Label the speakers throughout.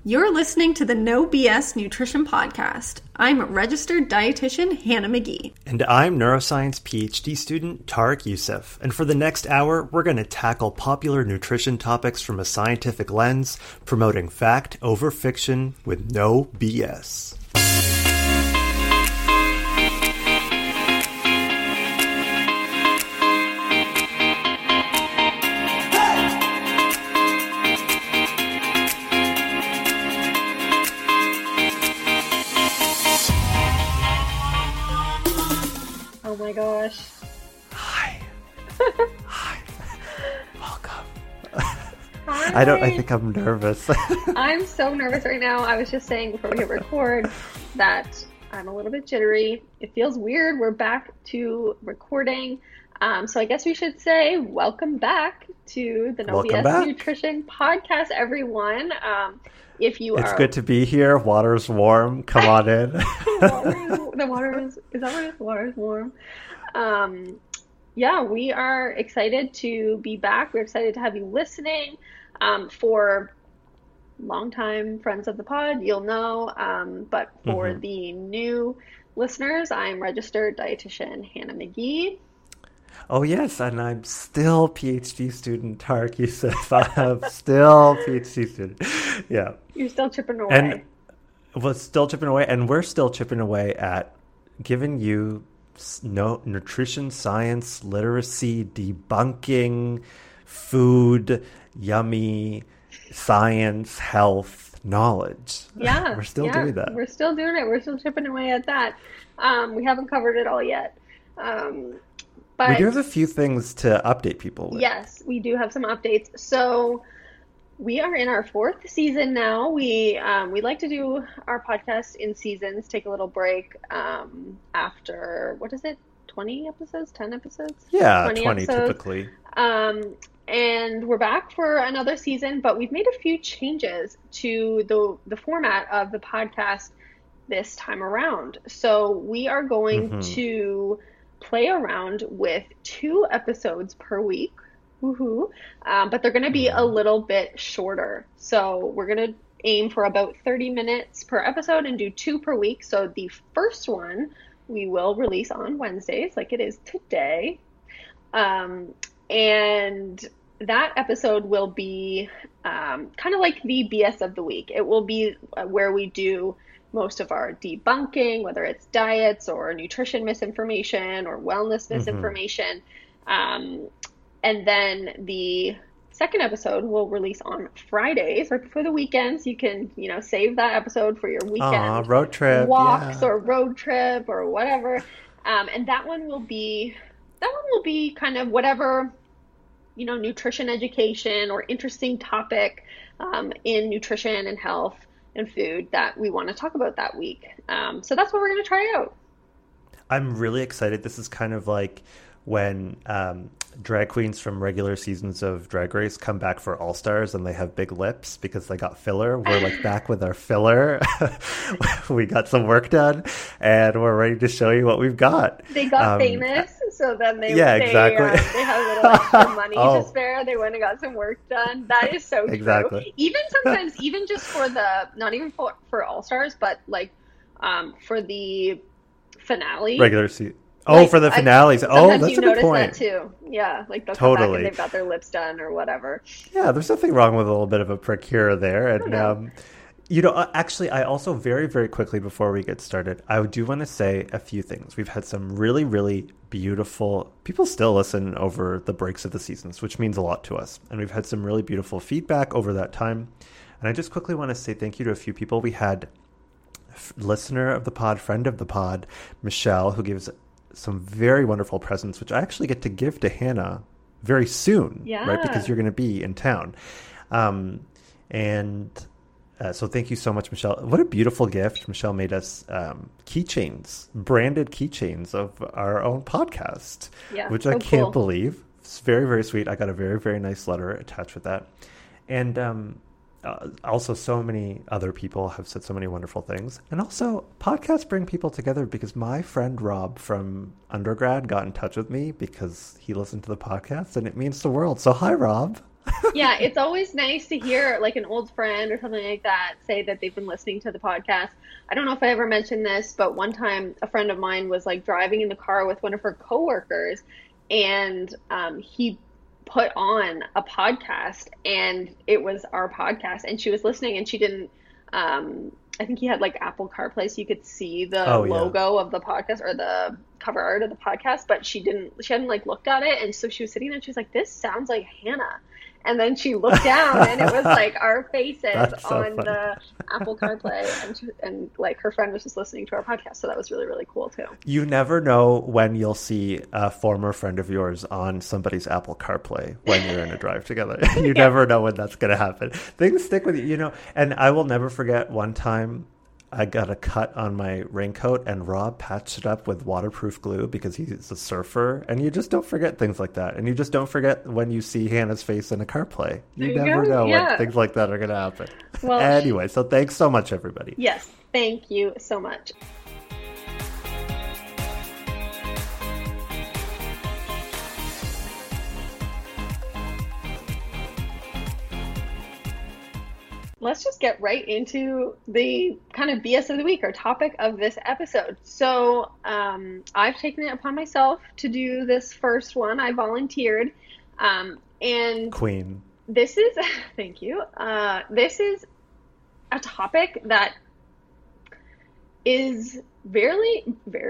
Speaker 1: You're listening to the No BS Nutrition Podcast. I'm registered dietitian Hannah McGee.
Speaker 2: And I'm neuroscience PhD student Tarek Youssef. And for the next hour, we're going to tackle popular nutrition topics from a scientific lens, promoting fact over fiction with no BS.
Speaker 1: Oh my gosh.
Speaker 2: Hi. Hi. Welcome.
Speaker 1: Hi.
Speaker 2: I think I'm nervous.
Speaker 1: I'm so nervous right now. I was just saying before we hit record that I'm a little bit jittery. It feels weird. We're back to recording. So I guess we should say welcome back to the No BS Nutrition Podcast, everyone. It's
Speaker 2: good to be here. Water's warm. Come on in.
Speaker 1: The water is that what it is? Water is warm. Yeah, we are excited to be back. We're excited to have you listening. For longtime friends of the pod, you'll know. But for the new listeners, I'm registered dietitian Hannah McGee.
Speaker 2: Oh, yes, and I'm still PhD student Tarek Youssef. I'm still PhD student. Yeah.
Speaker 1: You're still chipping away.
Speaker 2: And we're still chipping away at giving you nutrition, science, literacy, debunking, food, yummy, science, health, knowledge.
Speaker 1: Yeah.
Speaker 2: We're still doing that.
Speaker 1: We're still doing it. We're still chipping away at that. We haven't covered it all yet. But
Speaker 2: we do have a few things to update people with.
Speaker 1: Yes, we do have some updates. So we are in our 4th season now. We like to do our podcast in seasons, take a little break after, 20 episodes, 10 episodes?
Speaker 2: Yeah, 20
Speaker 1: episodes.
Speaker 2: Typically.
Speaker 1: And we're back for another season, but we've made a few changes to the format of the podcast this time around. So we are going to play around with 2 episodes per week. Woohoo. But they're going to be a little bit shorter. So we're going to aim for about 30 minutes per episode and do 2 per week. So the first one we will release on Wednesdays, like it is today. And that episode will be kind of like the BS of the week. It will be where we do most of our debunking, whether it's diets or nutrition misinformation or wellness misinformation. And then the second episode will release on Fridays, right before the weekends. You can, save that episode for your weekend
Speaker 2: road trip
Speaker 1: walks or road trip or whatever. And that one will be kind of whatever, nutrition education or interesting topic in nutrition and health and food that we want to talk about that week. So that's what we're going to try out.
Speaker 2: I'm really excited. This is kind of like when drag queens from regular seasons of Drag Race come back for All Stars and they have big lips because they got filler. We're like back with our filler. We got some work done and we're ready to show you what we've got.
Speaker 1: They got famous, so then they
Speaker 2: exactly.
Speaker 1: They had a little extra money to spare. They went and got some work done. That is so true.
Speaker 2: Exactly.
Speaker 1: Even sometimes, even just for not even for All Stars, but like for the finale.
Speaker 2: Regular season. For the finales. That's a good point.
Speaker 1: That too. Yeah, like they'll
Speaker 2: come
Speaker 1: back and they've got their lips done or whatever.
Speaker 2: Yeah, there's nothing wrong with a little bit of a prick here or there. And actually, I also very, very quickly before we get started, I do want to say a few things. We've had some really, really beautiful people still listen over the breaks of the seasons, which means a lot to us. And we've had some really beautiful feedback over that time. And I just quickly want to say thank you to a few people. We had listener of the pod, friend of the pod, Michelle, who gives some very wonderful presents, which I actually get to give to Hannah very soon, right? Because you're going to be in town. So thank you so much, Michelle. What a beautiful gift. Michelle made us keychains, branded keychains of our own podcast, which I can't believe. It's very, very sweet. I got a very, very nice letter attached with that. And also so many other people have said so many wonderful things. And also podcasts bring people together because my friend Rob from undergrad got in touch with me because he listened to the podcast and it means the world. So hi, Rob.
Speaker 1: Yeah, it's always nice to hear like an old friend or something like that say that they've been listening to the podcast. I don't know if I ever mentioned this, but one time a friend of mine was like driving in the car with one of her coworkers, and he put on a podcast, and it was our podcast, and she was listening, and she didn't. I think he had like Apple CarPlay, so you could see the
Speaker 2: Oh yeah.
Speaker 1: logo of the podcast or the cover art of the podcast, but she didn't. She hadn't like looked at it, and so she was sitting there, and she was like, "This sounds like Hannah." And then she looked down, and it was like our faces
Speaker 2: That's so
Speaker 1: on
Speaker 2: funny.
Speaker 1: the Apple CarPlay, and like her friend was just listening to our podcast, so that was really really cool too.
Speaker 2: You never know when you'll see a former friend of yours on somebody's Apple CarPlay when you're in a drive together. You
Speaker 1: Yeah.
Speaker 2: never know when that's going to happen. Things stick with you, you know. And I will never forget one time I got a cut on my raincoat, and Rob patched it up with waterproof glue because he's a surfer. And you just don't forget things like that. And you just don't forget when you see Hannah's face in a CarPlay.
Speaker 1: There
Speaker 2: You
Speaker 1: you
Speaker 2: never
Speaker 1: go.
Speaker 2: know when
Speaker 1: Yeah.
Speaker 2: things like that are going to happen.
Speaker 1: Well,
Speaker 2: Anyway, so thanks so much, everybody.
Speaker 1: yes, thank you so much. Let's just get right into the kind of BS of the week, our topic of this episode. So I've taken it upon myself to do this first one. I volunteered. And
Speaker 2: Queen.
Speaker 1: this is, thank you. This is a topic that is very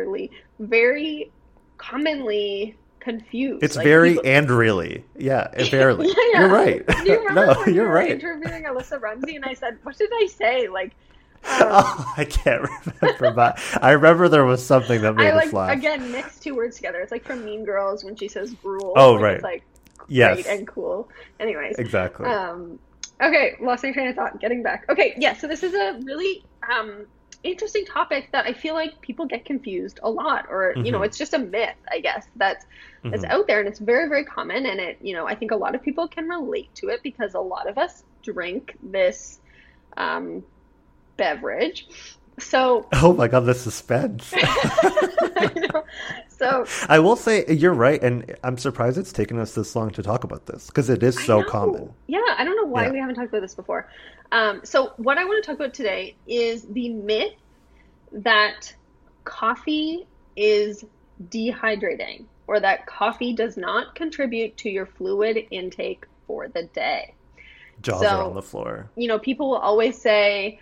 Speaker 1: commonly confused.
Speaker 2: It's
Speaker 1: Like,
Speaker 2: very
Speaker 1: people-
Speaker 2: and really. Yeah, barely.
Speaker 1: Yeah.
Speaker 2: You're right.
Speaker 1: Do you remember
Speaker 2: No,
Speaker 1: when you
Speaker 2: you're
Speaker 1: were
Speaker 2: right.
Speaker 1: interviewing Alyssa Rumsey and I said, what did I say? Like,
Speaker 2: Oh, I can't remember, but I remember there was something that made
Speaker 1: I
Speaker 2: us
Speaker 1: like,
Speaker 2: laugh.
Speaker 1: again, mixed two words together. It's like from Mean Girls when she says gruel.
Speaker 2: Oh,
Speaker 1: like,
Speaker 2: right.
Speaker 1: It's like
Speaker 2: Yes.
Speaker 1: great and cool. Anyways.
Speaker 2: Exactly.
Speaker 1: Okay, lost my train of thought. Getting back. Okay, yeah, so this is a really interesting topic that I feel like people get confused a lot, or you know, it's just a myth, I guess, that's out there, and it's very, very common, and it, you know, I think a lot of people can relate to it because a lot of us drink this beverage. So
Speaker 2: Oh my God, the suspense.
Speaker 1: I know. So
Speaker 2: I will say you're right, and I'm surprised it's taken us this long to talk about this because it is
Speaker 1: I
Speaker 2: so
Speaker 1: know.
Speaker 2: common.
Speaker 1: Yeah, I don't know why
Speaker 2: Yeah.
Speaker 1: we haven't talked about this before. So what I want to talk about today is the myth that coffee is dehydrating, or that coffee does not contribute to your fluid intake for the day.
Speaker 2: Jaws
Speaker 1: So-
Speaker 2: are on the floor.
Speaker 1: You know, people will always say,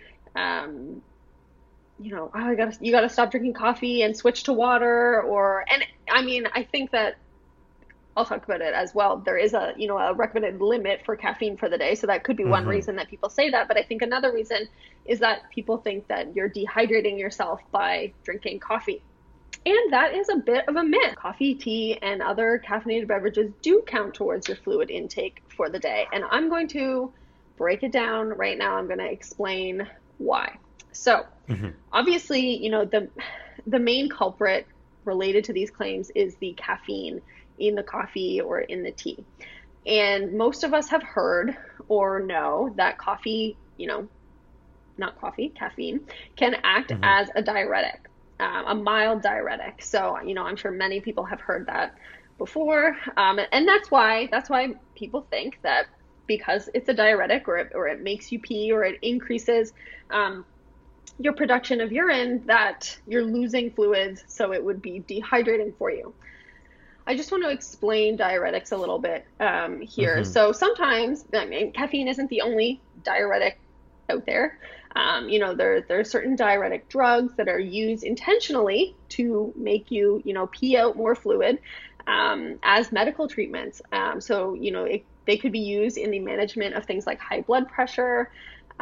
Speaker 1: you know, oh, you gotta stop drinking coffee and switch to water, and I mean, I think that I'll talk about it as well. There is a, you know, a recommended limit for caffeine for the day, so that could be one reason that people say that. But I think another reason is that people think that you're dehydrating yourself by drinking coffee. And that is a bit of a myth. Coffee, tea, and other caffeinated beverages do count towards your fluid intake for the day. And I'm going to break it down right now. I'm going to explain why. So, obviously, you know, the main culprit related to these claims is the caffeine in the coffee or in the tea. And most of us have heard or know that coffee, you know, not coffee, caffeine, can act as a diuretic, a mild diuretic. So, you know, I'm sure many people have heard that before. And that's why people think that because it's a diuretic, or it makes you pee, or it increases your production of urine, that you're losing fluids, so it would be dehydrating for you. I just want to explain diuretics a little bit here. So sometimes, I mean, caffeine isn't the only diuretic out there. You know, there are certain diuretic drugs that are used intentionally to make you, you know, pee out more fluid as medical treatments. So, you know, they could be used in the management of things like high blood pressure,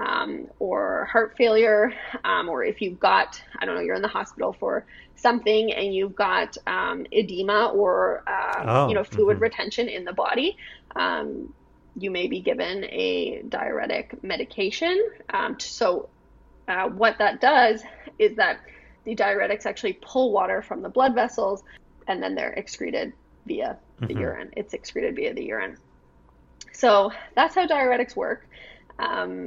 Speaker 1: or heart failure, or if you've got, I don't know, you're in the hospital for something and you've got edema or you know, fluid retention in the body, you may be given a diuretic medication. So what that does is that the diuretics actually pull water from the blood vessels, and then they're excreted via the urine. It's excreted via the urine. So that's how diuretics work.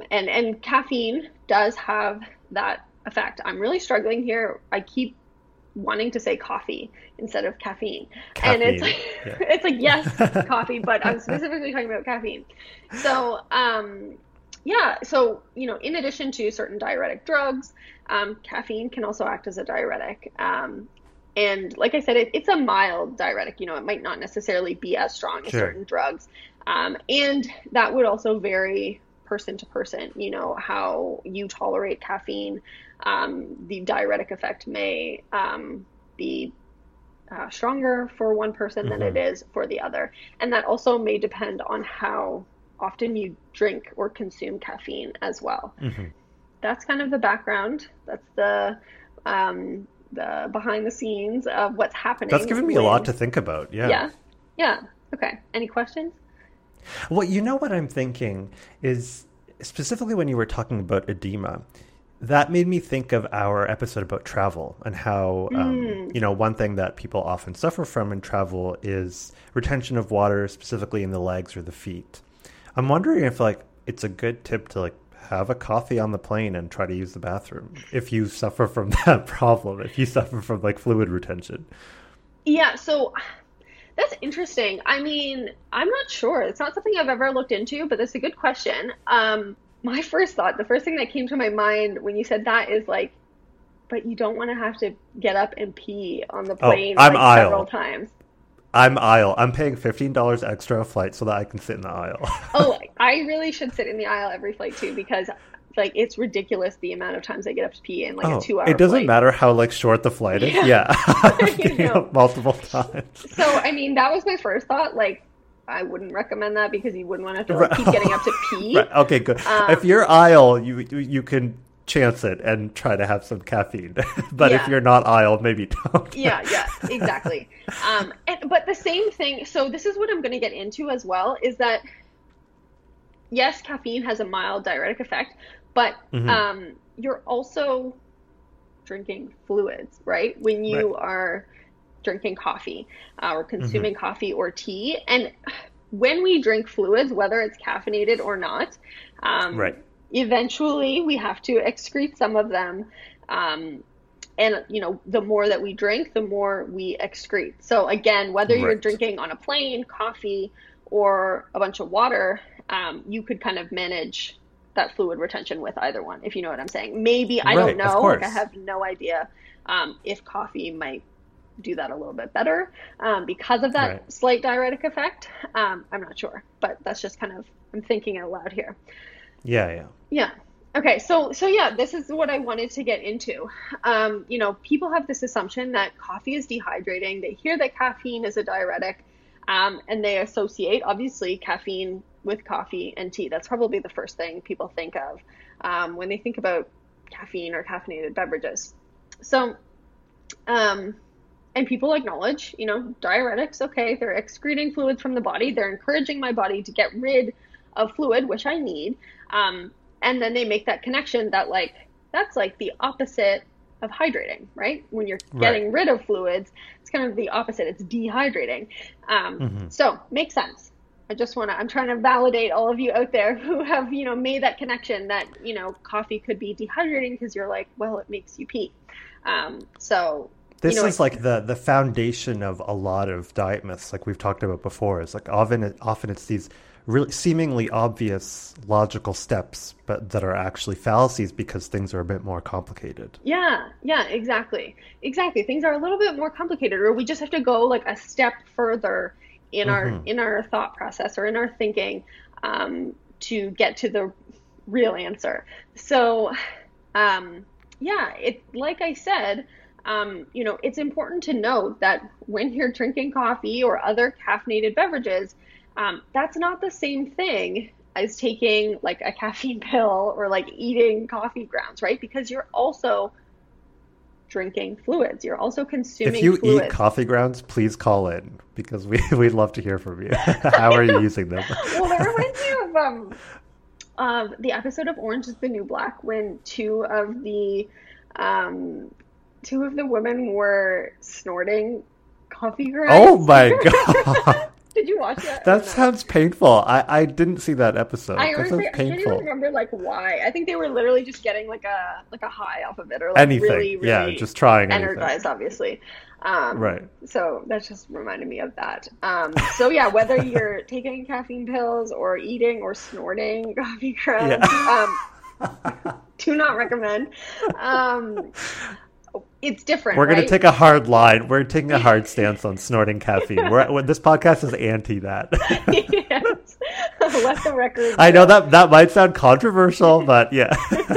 Speaker 1: And caffeine does have that effect. I'm really struggling here. I keep wanting to say coffee instead of caffeine.
Speaker 2: Caffeine.
Speaker 1: And it's like,
Speaker 2: Yeah.
Speaker 1: it's like, yes, coffee, but I'm specifically talking about caffeine. So, yeah, so, in addition to certain diuretic drugs, caffeine can also act as a diuretic. And like I said, it's a mild diuretic. It might not necessarily be as strong as
Speaker 2: Sure.
Speaker 1: certain drugs. And that would also vary person to person, how you tolerate caffeine. The diuretic effect may be stronger for one person than it is for the other. And that also may depend on how often you drink or consume caffeine as well. That's kind of the background. That's the behind the scenes of what's happening.
Speaker 2: That's given me a lot to think about. Yeah.
Speaker 1: Yeah. Okay. Any questions?
Speaker 2: Well, what I'm thinking is, specifically when you were talking about edema, that made me think of our episode about travel and how, one thing that people often suffer from in travel is retention of water, specifically in the legs or the feet. I'm wondering if it's a good tip to have a coffee on the plane and try to use the bathroom if you suffer from that problem, if you suffer from fluid retention.
Speaker 1: Yeah, so that's interesting. I mean, I'm not sure. It's not something I've ever looked into, but that's a good question. My first thought, the first thing that came to my mind when you said that is but you don't want to have to get up and pee on the plane several times.
Speaker 2: I'm aisle. I'm paying $15 extra a flight so that I can sit in the aisle.
Speaker 1: Oh, I really should sit in the aisle every flight too, because it's ridiculous the amount of times I get up to pee in a 2-hour
Speaker 2: It doesn't
Speaker 1: flight.
Speaker 2: matter how short the flight is. Yeah. Multiple times.
Speaker 1: So, I mean, that was my first thought. I wouldn't recommend that because you wouldn't want to have to keep getting up to pee.
Speaker 2: Right. Okay, good. If you're aisle, you can chance it and try to have some caffeine. But if you're not aisle, maybe don't.
Speaker 1: Yeah, exactly. But the same thing, so this is what I'm going to get into as well, is that yes, caffeine has a mild diuretic effect, but you're also drinking fluids, right? When you are drinking coffee or consuming coffee or tea. And when we drink fluids, whether it's caffeinated or not, eventually we have to excrete some of them. And, the more that we drink, the more we excrete. So again, whether you're drinking on a plane, coffee, or a bunch of water, you could kind of manage that fluid retention with either one, if you know what I'm saying. Maybe, I don't know, I have no idea if coffee might do that a little bit better because of that slight diuretic effect. I'm not sure, but that's just kind of, I'm thinking out loud here. Yeah. Okay. So yeah, this is what I wanted to get into. People have this assumption that coffee is dehydrating. They hear that caffeine is a diuretic, and they associate, obviously, caffeine with coffee and tea. That's probably the first thing people think of when they think about caffeine or caffeinated beverages. So, and people acknowledge, diuretics, okay, they're excreting fluids from the body. They're encouraging my body to get rid of fluid, which I need. And then they make that connection that that's the opposite of hydrating, right? When you're getting rid of fluids, it's kind of the opposite. It's dehydrating. So makes sense. I'm trying to validate all of you out there who have, made that connection that, coffee could be dehydrating because you're well, it makes you pee. This
Speaker 2: is the foundation of a lot of diet myths, like we've talked about before. It's often it's these really seemingly obvious logical steps, but that are actually fallacies because things are a bit more complicated.
Speaker 1: Yeah, exactly. Things are a little bit more complicated, or we just have to go a step further in our thought process or in our thinking to get to the real answer. So, like I said, it's important to note that when you're drinking coffee or other caffeinated beverages, that's not the same thing as taking a caffeine pill or eating coffee grounds, right? Because you're also drinking fluids. You're also consuming
Speaker 2: fluids. If you
Speaker 1: fluids.
Speaker 2: Eat coffee grounds, please call in because we'd love to hear from you. How are you using them?
Speaker 1: Well, that reminds me of the episode of Orange is the New Black when two of the women were snorting coffee grounds.
Speaker 2: Oh my God.
Speaker 1: Did you watch that?
Speaker 2: That sounds painful. I didn't see that episode.
Speaker 1: I
Speaker 2: That
Speaker 1: honestly,
Speaker 2: sounds
Speaker 1: I can't even
Speaker 2: painful.
Speaker 1: remember like why. I think they were literally just getting like a high off of it, or like
Speaker 2: Anything.
Speaker 1: really,
Speaker 2: Yeah,
Speaker 1: really
Speaker 2: just trying
Speaker 1: energized, obviously.
Speaker 2: Right.
Speaker 1: So that just reminded me of that. So yeah, whether you're taking caffeine pills or eating or snorting coffee grounds, do not recommend. It's different.
Speaker 2: We're going
Speaker 1: right?
Speaker 2: to take a hard line. We're taking a hard stance on snorting caffeine. This podcast is anti that.
Speaker 1: Yes. Let the record.
Speaker 2: I know that might sound controversial, but yeah.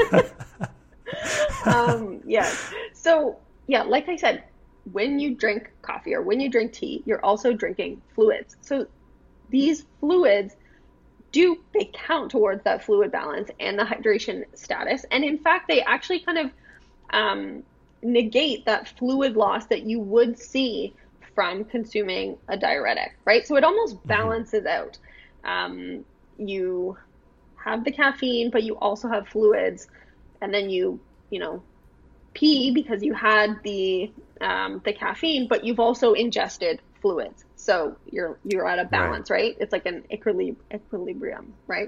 Speaker 1: Yes. So yeah, like I said, when you drink coffee or when you drink tea, you're also drinking fluids. So these fluids they count towards that fluid balance and the hydration status. And in fact, they actually kind of negate that fluid loss that you would see from consuming a diuretic, right? So it almost balances out. You have the caffeine, but you also have fluids, and then you pee because you had the caffeine, but you've also ingested fluids. So you're at a balance, right? It's like an equilibrium, right?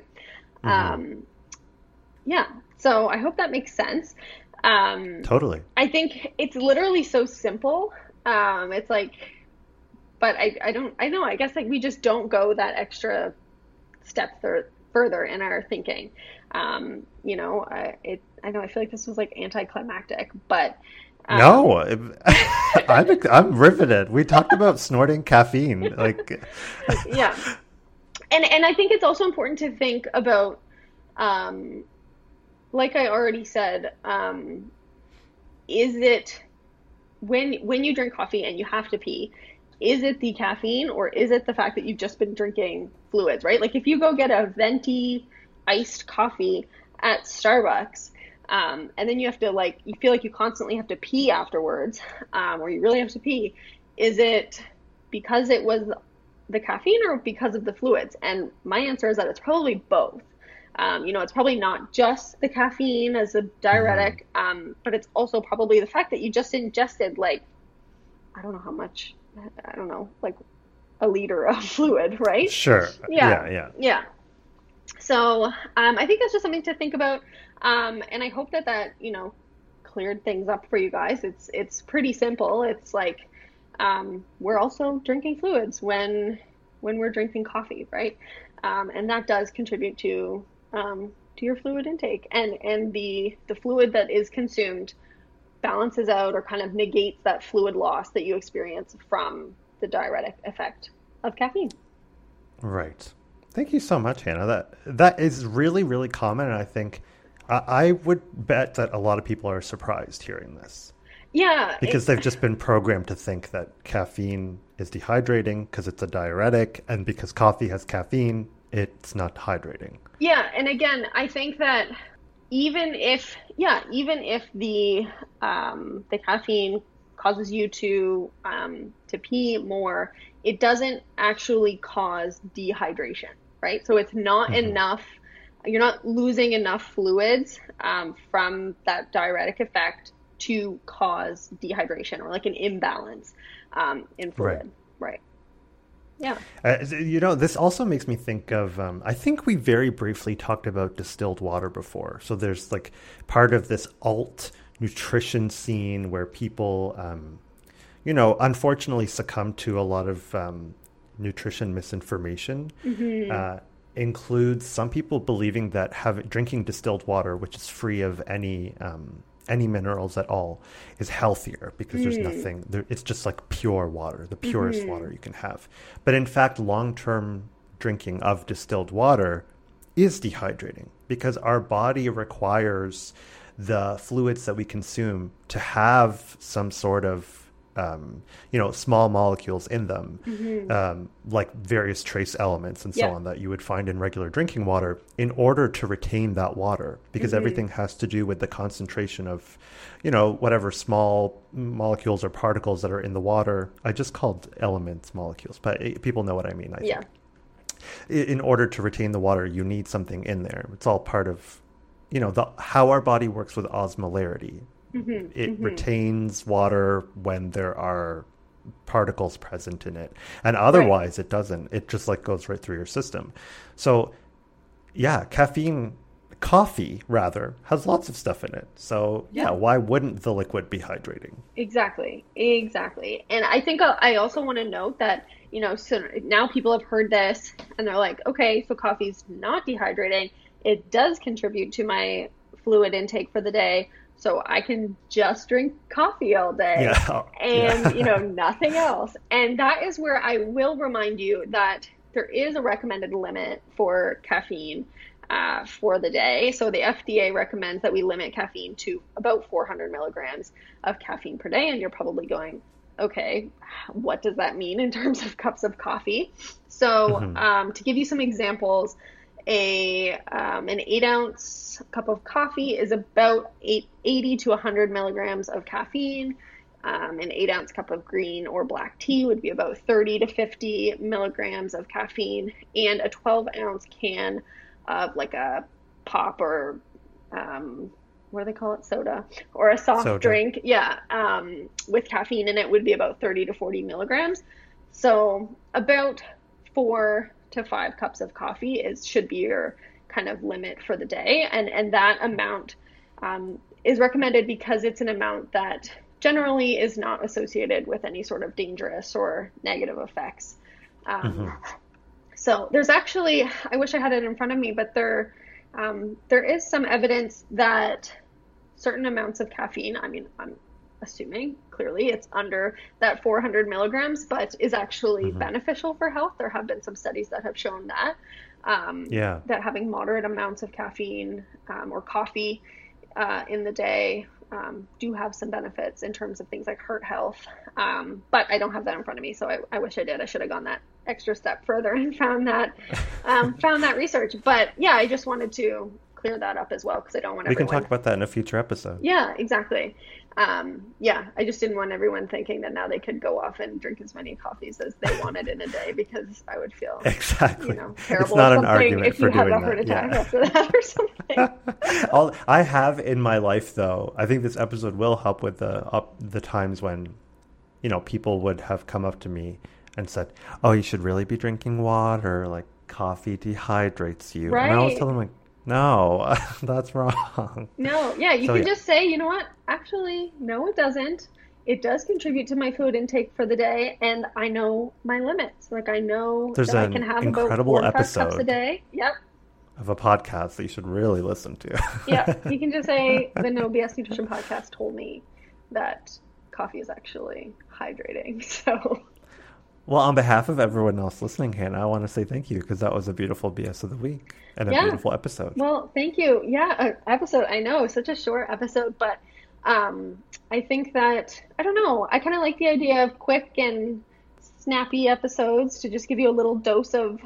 Speaker 1: Yeah. So I hope that makes sense.
Speaker 2: Totally.
Speaker 1: I think it's literally so simple. It's like, but I guess like we just don't go that extra step further in our thinking. I know I feel like this was like anticlimactic, but
Speaker 2: no, I'm riveted. We talked about snorting caffeine, like
Speaker 1: yeah, and I think it's also important to think about, like I already said, is it when you drink coffee and you have to pee, is it the caffeine or is it the fact that you've just been drinking fluids, right? Like if you go get a venti iced coffee at Starbucks, and then you have to you feel like you constantly have to pee afterwards, or you really have to pee, is it because it was the caffeine or because of the fluids? And my answer is that it's probably both. It's probably not just the caffeine as a diuretic, but it's also probably the fact that you just ingested like a liter of fluid, right?
Speaker 2: Sure. Yeah.
Speaker 1: So I think that's just something to think about, and I hope that cleared things up for you guys. It's pretty simple. It's like we're also drinking fluids when we're drinking coffee, right? And that does contribute to your fluid intake, and the fluid that is consumed balances out or kind of negates that fluid loss that you experience from the diuretic effect of caffeine.
Speaker 2: Right. Thank you so much, Hannah. That is really, really common, and I think I would bet that a lot of people are surprised hearing this.
Speaker 1: Yeah.
Speaker 2: Because they've just been programmed to think that caffeine is dehydrating because it's a diuretic, and because coffee has caffeine, it's not hydrating.
Speaker 1: Yeah, and again, I think that even if the caffeine causes you to pee more, it doesn't actually cause dehydration, right? So it's not enough. You're not losing enough fluids from that diuretic effect to cause dehydration or like an imbalance in fluid, right? Yeah.
Speaker 2: This also makes me think of, I think we very briefly talked about distilled water before. So there's like part of this alt nutrition scene where people, unfortunately succumb to a lot of nutrition misinformation. Includes some people believing that drinking distilled water, which is free of any minerals at all, is healthier because there's nothing there. It's just like pure water, the purest water you can have. But in fact, long-term drinking of distilled water is dehydrating because our body requires the fluids that we consume to have some sort of small molecules in them, like various trace elements and so on that you would find in regular drinking water in order to retain that water, because everything has to do with the concentration of, whatever small molecules or particles that are in the water. I just called elements molecules, but people know what I mean, I think. In order to retain the water, you need something in there. It's all part of, how our body works with osmolarity. It retains water when there are particles present in it. And otherwise it doesn't. It just like goes right through your system. So yeah, coffee rather has lots of stuff in it. So yeah, why wouldn't the liquid be hydrating?
Speaker 1: Exactly. And I think I also want to note that, so now people have heard this and they're like, okay, so coffee's not dehydrating. It does contribute to my fluid intake for the day. So I can just drink coffee all day and, nothing else. And that is where I will remind you that there is a recommended limit for caffeine for the day. So the FDA recommends that we limit caffeine to about 400 milligrams of caffeine per day. And you're probably going, okay, what does that mean in terms of cups of coffee? So to give you some examples, an 8-ounce cup of coffee is about 80 to 100 milligrams of caffeine. An 8-ounce cup of green or black tea would be about 30 to 50 milligrams of caffeine, and a 12-ounce can of like a pop or what do they call it? Soda or a soft drink. Yeah. With caffeine in it would be about 30 to 40 milligrams. So about 4 to 5 cups of coffee should be your kind of limit for the day. And that amount is recommended because it's an amount that generally is not associated with any sort of dangerous or negative effects. So there's actually, I wish I had it in front of me, but there is some evidence that certain amounts of caffeine, I mean, I'm assuming clearly it's under that 400 milligrams, but is actually beneficial for health. There have been some studies that have shown that, that having moderate amounts of caffeine or coffee in the day do have some benefits in terms of things like heart health. But I don't have that in front of me, so I wish I did. I should have gone that extra step further and found that research. But yeah, I just wanted to clear that up as well, because I don't want everyone...
Speaker 2: We can talk about that in a future episode.
Speaker 1: Yeah, exactly. I just didn't want everyone thinking that now they could go off and drink as many coffees as they wanted in a day, because I would feel terrible.
Speaker 2: It's not an argument
Speaker 1: if you have a heart attack after that or something.
Speaker 2: I have in my life, though, I think this episode will help with the times when, people would have come up to me and said, "Oh, you should really be drinking water. Like coffee dehydrates you."
Speaker 1: Right.
Speaker 2: And I always tell them, like, no, that's wrong.
Speaker 1: No, yeah, you can just say, you know what? Actually, no, it doesn't. It does contribute to my food intake for the day, and I know my limits. Like, I know
Speaker 2: that I can have about 4 to 5
Speaker 1: cups a day. Yep.
Speaker 2: Of a podcast that you should really listen to.
Speaker 1: Yeah, you can just say the No BS Nutrition Podcast told me that coffee is actually hydrating. So,
Speaker 2: well, on behalf of everyone else listening, Hannah, I want to say thank you, because that was a beautiful BS of the week and a beautiful episode.
Speaker 1: Well, thank you. Yeah, episode. I know, such a short episode, but I think that, I don't know, I kind of like the idea of quick and snappy episodes to just give you a little dose of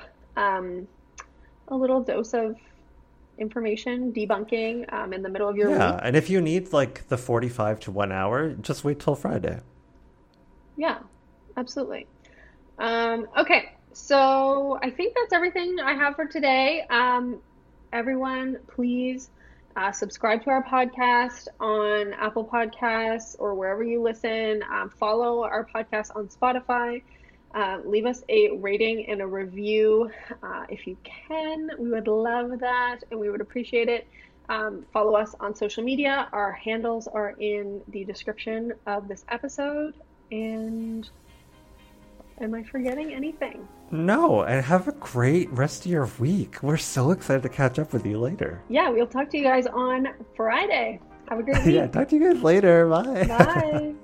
Speaker 1: information, debunking in the middle of your week.
Speaker 2: Yeah, and if you need like the 45 to 1 hour, just wait till Friday.
Speaker 1: Yeah, absolutely. Okay, so I think that's everything I have for today. Everyone, please subscribe to our podcast on Apple Podcasts or wherever you listen. Follow our podcast on Spotify. Leave us a rating and a review if you can. We would love that, and we would appreciate it. Follow us on social media. Our handles are in the description of this episode. And am I forgetting anything?
Speaker 2: No, and have a great rest of your week. We're so excited to catch up with you later.
Speaker 1: Yeah, we'll talk to you guys on Friday. Have a great week.
Speaker 2: Yeah, talk to you guys later. Bye.
Speaker 1: Bye.